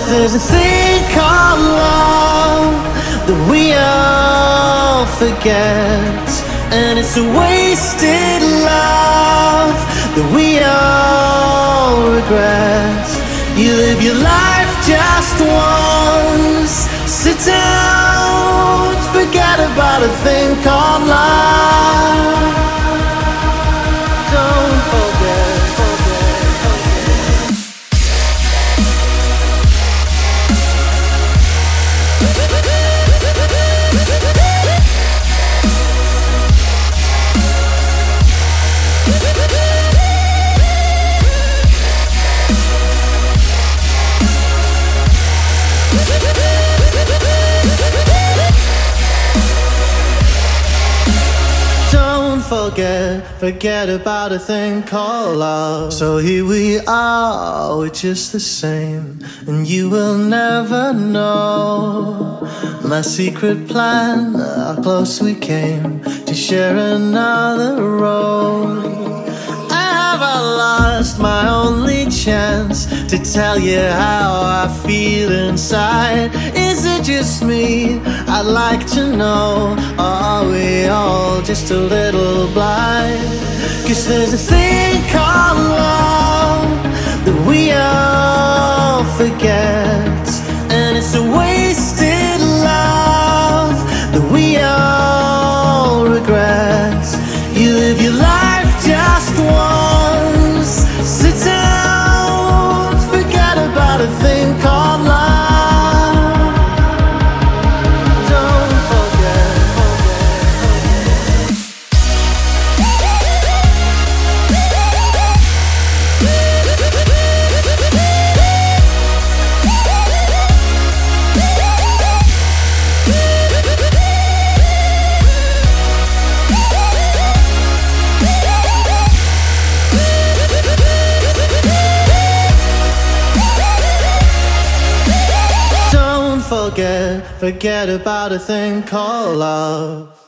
there's a thing called love that we all forget, and it's a wasted love that we all regret. You live your life just once, sit down, forget about a thing called love. Don't forget. Forget about a thing called love. So here we are, we're just the same, and you will never know my secret plan, how close we came to share another road. Have I lost my only chance to tell you how I feel inside? Is it just me? I'd like to know. Or are we all just a little blind? 'Cause there's a thing called love that we all forget, and it's a wasted love that we all regret. You live your life just once, sit down, forget about a thing called love. Don't forget. Forget about a thing called love.